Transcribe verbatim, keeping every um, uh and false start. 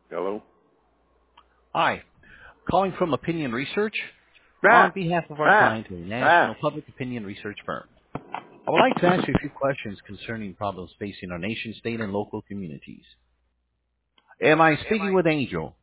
Hello? Hi. Calling from Opinion Research on Ah, behalf of our ah, client, a ah. national public opinion research firm. I would like to ask you a few questions concerning problems facing our nation, state, and local communities. Am I speaking with Angel?